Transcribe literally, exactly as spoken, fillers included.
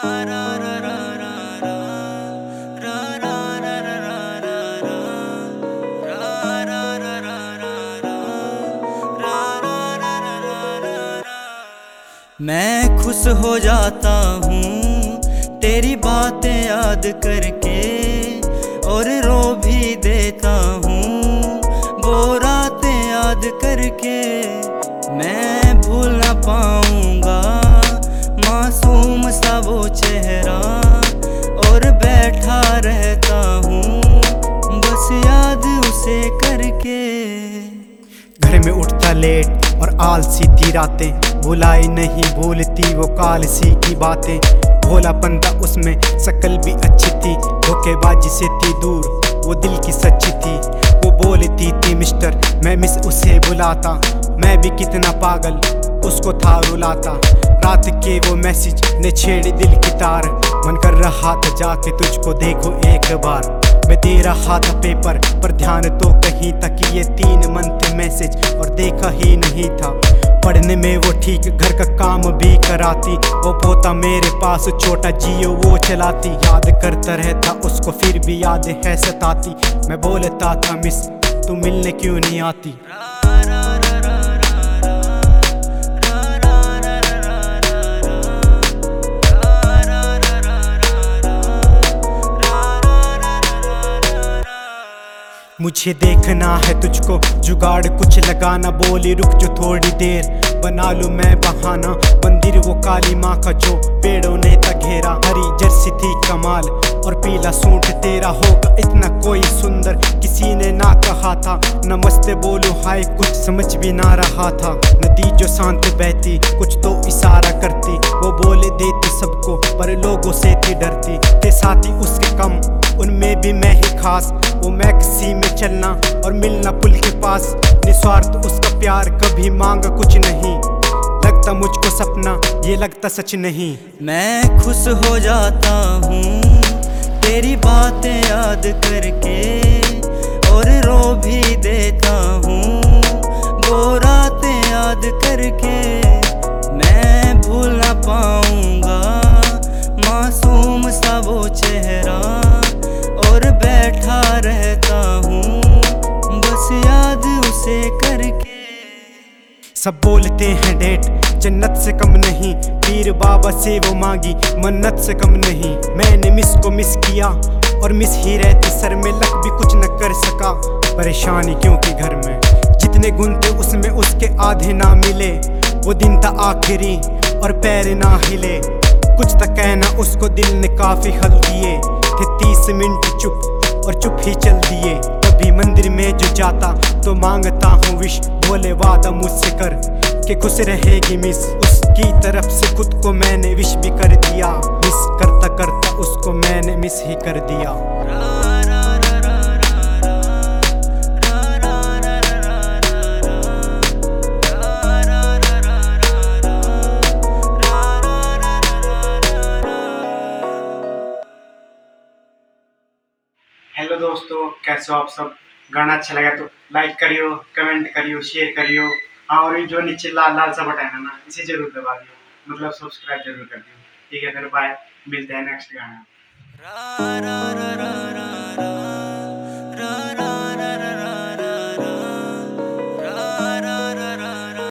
मैं खुश हो जाता हूँ तेरी बातें याद करके, और रो भी देता हूँ वो रातें याद करके। मैं भूल ना पाऊँगा मासूम सा वो चेहरा, और बैठा रहता हूँ बस याद उसे करके। घर में उठता लेट और आलसी थी रातें, भुलाई नहीं भूलती वो काल सी की बातें। भोलापन था उसमें, शकल भी अच्छी थी, धोखेबाजी से थी दूर, वो दिल की सच्ची थी। वो बोलती थी मिस्टर, मैं मिस उसे बुलाता, मैं भी कितना पागल उसको था रुलाता। रात के वो मैसेज ने छेड़ी दिल की तार, मन कर रहा था जाके तुझको देखो एक बार। मैं दे रहा था पेपर पर ध्यान तो कहीं था कि ये तीन मंथ मैसेज और देखा ही नहीं था। पढ़ने में वो ठीक, घर का काम भी कराती, वो पोता मेरे पास छोटा जियो वो चलाती। याद करता रहता उसको फिर भी याद है सताती, मैं बोलता था मिस तू मिलने क्यों नहीं आती। मुझे देखना है तुझको, जुगाड़ कुछ लगाना, बोली रुक जो थोड़ी देर, बना लूं मैं बहाना। मंदिर वो काली माँ का जो पेड़ों ने था घेरा, हरी जर्सी थी कमाल और पीला सूट तेरा होगा इतना कोई सुंदर, किसी ने ना कहा था। नमस्ते बोलूं हाय कुछ समझ भी ना रहा था। नदी जो शांत बहती कुछ तो इशारा करती, वो बोले देती सबको पर लोगों से थी डरती। थे साथी उसके कम उनमें भी मैं ही खास, वो मैक्सी में चलना और मिलना पुल के पास। निस्वार्थ उसका प्यार कभी मांगा कुछ नहीं, लगता मुझको सपना ये लगता सच नहीं। मैं खुश हो जाता हूँ तेरी बातें याद करके, और रो भी देता हूँ वो रातें याद करके। मैं भूल ना पाऊँगा मासूम सा वो चेहरा, और बैठा रहता हूँ बस याद उसे करके। सब बोलते हैं डेट जन्नत से कम नहीं, पीर बाबा से वो मांगी मन्नत से कम नहीं। मैंने मिस को मिस किया और मिस ही रहती, सर में लग भी कुछ न कर सका, परेशानी क्योंकि घर में जितने गुण थे उसमें उसके आधे ना मिले। वो दिन था आखिरी और पैर ना हिले, कुछ तक कहना उसको दिल ने काफी हल दिए थे। तीस मिनट चुप और चुप ही चल दिए। कभी मंदिर में जो जाता तो मांगता हूँ विश, बोले वादा मुझसे कर कि खुश रहेगी मिस। उसकी तरफ से खुद को मैंने विश भी कर दिया, मिस करता करता उसको मैंने मिस ही कर दिया। हेलो दोस्तों, कैसे हो आप सब। गाना अच्छा लगा तो लाइक करियो, कमेंट करियो, शेयर करियो। हाँ, और ये जो नीचे लाल लाल सा बटन है ना, इसे जरूर दबा दियो, मतलब सब्सक्राइब जरूर कर दियो। ठीक है, फिर बाय, मिलते हैं नेक्स्ट गाना।